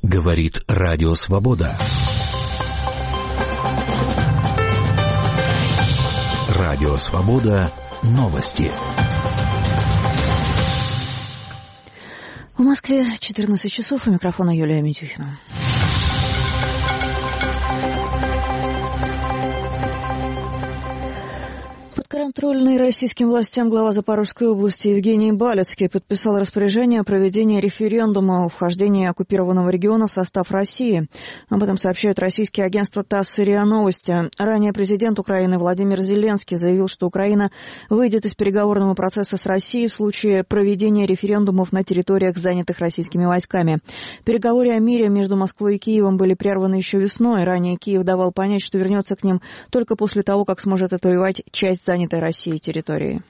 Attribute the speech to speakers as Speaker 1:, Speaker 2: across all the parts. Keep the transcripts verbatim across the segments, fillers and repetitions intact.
Speaker 1: Говорит Радио Свобода. Радио Свобода. Новости.
Speaker 2: В Москве четырнадцать часов, у микрофона Юлия Митюхина. Подконтрольный российским властям глава Запорожской области Евгений Балецкий подписал распоряжение о проведении референдума о вхождении оккупированного региона в состав России. Об этом сообщают российские агентства ТАСС и РИА Новости. Ранее президент Украины Владимир Зеленский заявил, что Украина выйдет из переговорного процесса с Россией в случае проведения референдумов на территориях, занятых российскими войсками. Переговоры о мире между Москвой и Киевом были прерваны еще весной. Ранее Киев давал понять, что вернется к ним только после того, как сможет отвоевать часть занятой России территории.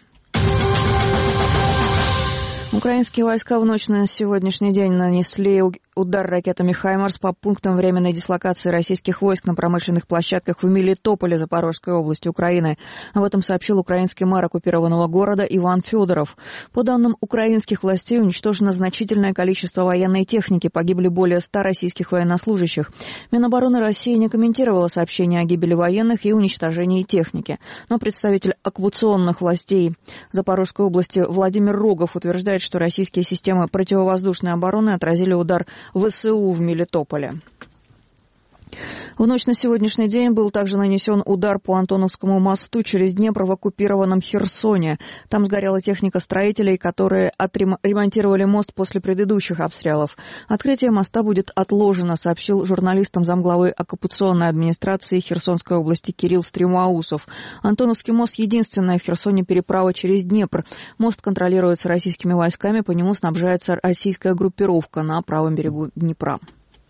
Speaker 2: Украинские войска в ночь на сегодняшний день нанесли удар ракетами «Хаймарс» по пунктам временной дислокации российских войск на промышленных площадках в Мелитополе Запорожской области Украины. Об этом сообщил украинский мэр оккупированного города Иван Федоров. По данным украинских властей, уничтожено значительное количество военной техники, погибли более ста российских военнослужащих. Минобороны России не комментировала сообщения о гибели военных и уничтожении техники. Но представитель оккупационных властей Запорожской области Владимир Рогов утверждает, что российские системы противовоздушной обороны отразили удар ВСУ в Мелитополе. В ночь на сегодняшний день был также нанесен удар по Антоновскому мосту через Днепр в оккупированном Херсоне. Там сгорела техника строителей, которые отремонтировали мост после предыдущих обстрелов. Открытие моста будет отложено, сообщил журналистам замглавы оккупационной администрации Херсонской области Кирилл Стремоусов. Антоновский мост — единственная в Херсоне переправа через Днепр. Мост контролируется российскими войсками, по нему снабжается российская группировка на правом берегу Днепра.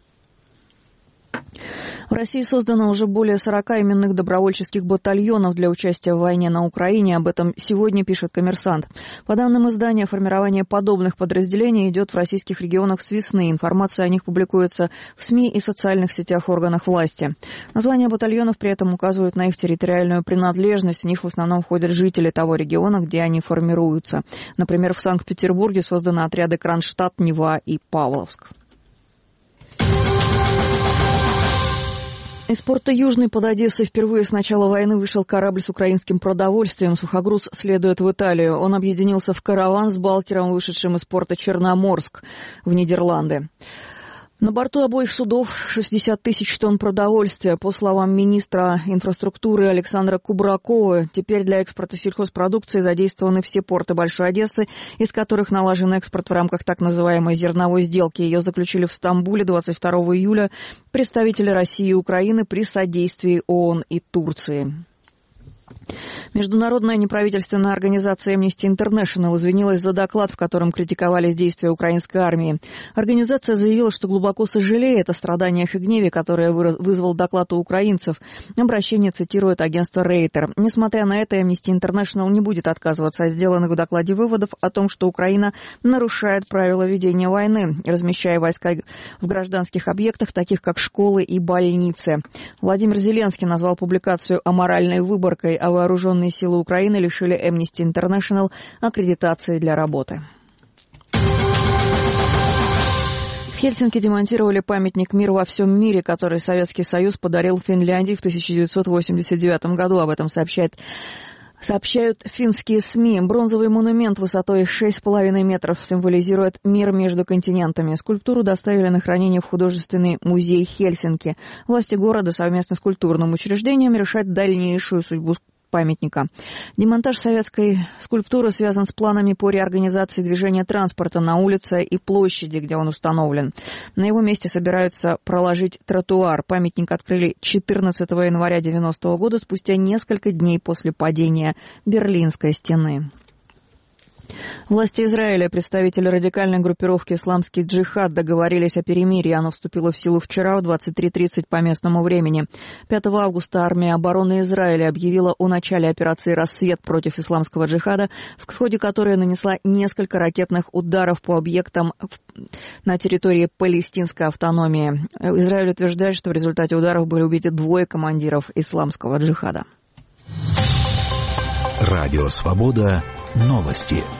Speaker 2: В России создано уже более сорока именных добровольческих батальонов для участия в войне на Украине. Об этом сегодня пишет «Коммерсант». По данным издания, формирование подобных подразделений идет в российских регионах с весны. Информация о них публикуется в СМИ и социальных сетях органов власти. Названия батальонов при этом указывают на их территориальную принадлежность. В них в основном входят жители того региона, где они формируются. Например, в Санкт-Петербурге созданы отряды Кронштадт, Нева и Павловск. Из порта Южный под Одессой впервые с начала войны вышел корабль с украинским продовольствием. Сухогруз следует в Италию. Он объединился в караван с балкером, вышедшим из порта Черноморск в Нидерланды. На борту обоих судов шестьдесят тысяч тонн продовольствия. По словам министра инфраструктуры Александра Кубракова, теперь для экспорта сельхозпродукции задействованы все порты Большой Одессы, из которых налажен экспорт в рамках так называемой зерновой сделки. Ее заключили в Стамбуле двадцать второго июля представители России и Украины при содействии ООН и Турции. Международная неправительственная организация Amnesty International извинилась за доклад, в котором критиковались действия украинской армии. Организация заявила, что глубоко сожалеет о страданиях и гневе, которые вызвал доклад у украинцев. Обращение цитирует агентство Рейтер. Несмотря на это, Amnesty International не будет отказываться от сделанных в докладе выводов о том, что Украина нарушает правила ведения войны, размещая войска в гражданских объектах, таких как школы и больницы. Владимир Зеленский назвал публикацию аморальной выборкой, а вооруженные силы Украины лишили Amnesty International аккредитации для работы. В Хельсинки демонтировали памятник «Мир во всем мире», который Советский Союз подарил Финляндии в тысяча девятьсот восемьдесят девятом году. Об этом сообщает Сообщают финские СМИ. Бронзовый монумент высотой шесть с половиной метров символизирует мир между континентами. Скульптуру доставили на хранение в художественный музей Хельсинки. Власти города совместно с культурным учреждением решат дальнейшую судьбу памятника. Демонтаж советской скульптуры связан с планами по реорганизации движения транспорта на улице и площади, где он установлен. На его месте собираются проложить тротуар. Памятник открыли четырнадцатого января девяностого года, спустя несколько дней после падения Берлинской стены. Власти Израиля и представители радикальной группировки «Исламский джихад» договорились о перемирии. Оно вступило в силу вчера в двадцать три тридцать по местному времени. пятого августа армия обороны Израиля объявила о начале операции «Рассвет» против исламского джихада, в ходе которой нанесла несколько ракетных ударов по объектам на территории палестинской автономии. Израиль утверждает, что в результате ударов были убиты двое командиров исламского джихада.
Speaker 1: Радио «Свобода». Новости.